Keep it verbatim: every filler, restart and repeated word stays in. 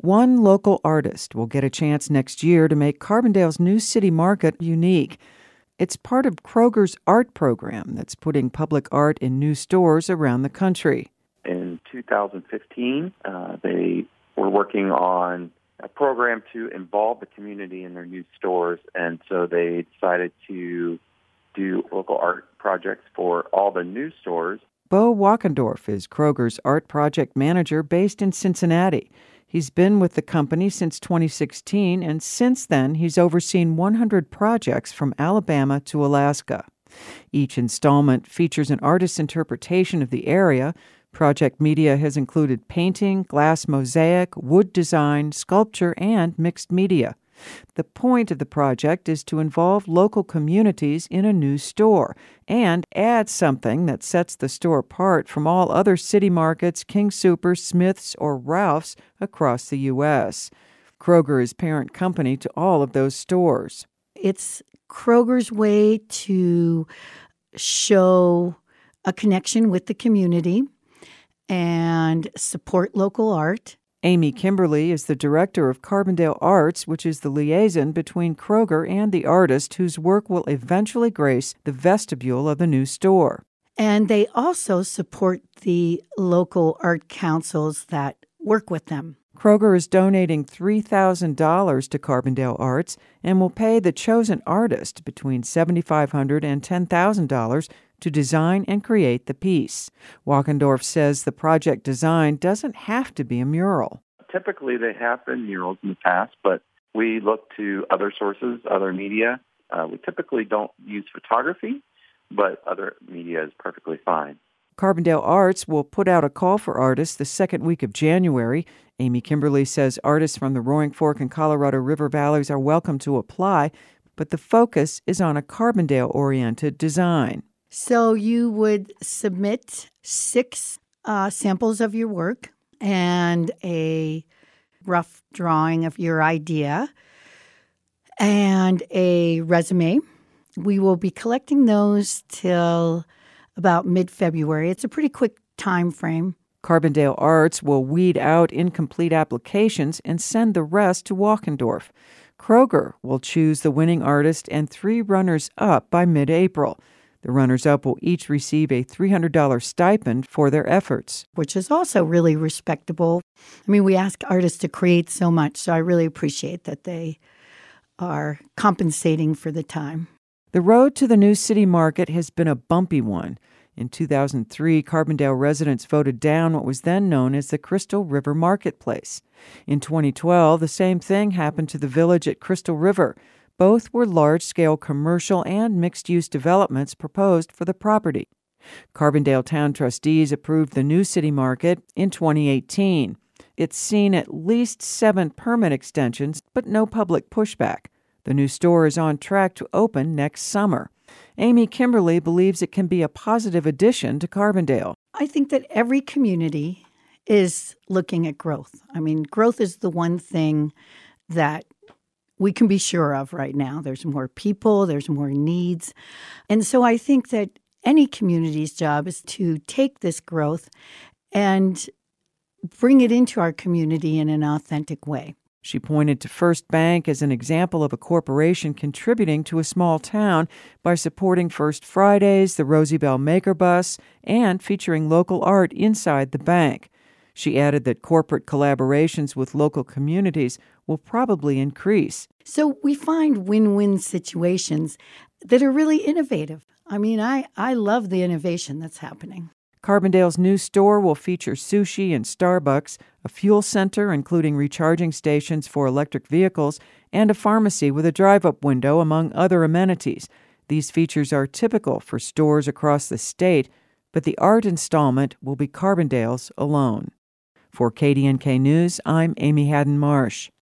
One local artist will get a chance next year to make Carbondale's new city market unique. It's part of Kroger's art program that's putting public art in new stores around the country. In two thousand fifteen, uh, they were working on a program to involve the community in their new stores, and so they decided to do local art projects for all the new stores. Bo Walkendorf is Kroger's art project manager based in Cincinnati. He's been with the company since twenty sixteen, and since then he's overseen one hundred projects from Alabama to Alaska. Each installment features an artist's interpretation of the area. Project media has included painting, glass mosaic, wood design, sculpture, and mixed media. The point of the project is to involve local communities in a new store and add something that sets the store apart from all other city markets, King Soopers, Smith's, or Ralph's across the U S. Kroger is parent company to all of those stores. It's Kroger's way to show a connection with the community and support local art. Amy Kimberly is the director of Carbondale Arts, which is the liaison between Kroger and the artist whose work will eventually grace the vestibule of the new store. And they also support the local art councils that work with them. Kroger is donating three thousand dollars to Carbondale Arts and will pay the chosen artist between seven thousand five hundred dollars and ten thousand dollars to design and create the piece. Walkendorf says the project design doesn't have to be a mural. Typically, they have been murals in the past, but we look to other sources, other media. Uh, we typically don't use photography, but other media is perfectly fine. Carbondale Arts will put out a call for artists the second week of January. Amy Kimberly says artists from the Roaring Fork and Colorado River valleys are welcome to apply, but the focus is on a Carbondale-oriented design. So you would submit six uh, samples of your work and a rough drawing of your idea and a resume. We will be collecting those till about mid-February. It's a pretty quick time frame. Carbondale Arts will weed out incomplete applications and send the rest to Walkendorf. Kroger will choose the winning artist and three runners-up by mid-April. The runners-up will each receive a three hundred dollars stipend for their efforts. Which is also really respectable. I mean, we ask artists to create so much, so I really appreciate that they are compensating for the time. The road to the new city market has been a bumpy one. In two thousand three, Carbondale residents voted down what was then known as the Crystal River Marketplace. In twenty twelve, the same thing happened to the village at Crystal River. Both were large-scale commercial and mixed-use developments proposed for the property. Carbondale Town trustees approved the new city market in twenty eighteen. It's seen at least seven permit extensions, but no public pushback. The new store is on track to open next summer. Amy Kimberly believes it can be a positive addition to Carbondale. I think that every community is looking at growth. I mean, growth is the one thing that we can be sure of right now. There's more people, there's more needs. And so I think that any community's job is to take this growth and bring it into our community in an authentic way. She pointed to First Bank as an example of a corporation contributing to a small town by supporting First Fridays, the Rosie Bell Maker Bus, and featuring local art inside the bank. She added that corporate collaborations with local communities will probably increase. So we find win-win situations that are really innovative. I mean, I, I love the innovation that's happening. Carbondale's new store will feature sushi and Starbucks, a fuel center including recharging stations for electric vehicles, and a pharmacy with a drive-up window, among other amenities. These features are typical for stores across the state, but the art installment will be Carbondale's alone. For K D N K News, I'm Amy Haddon Marsh.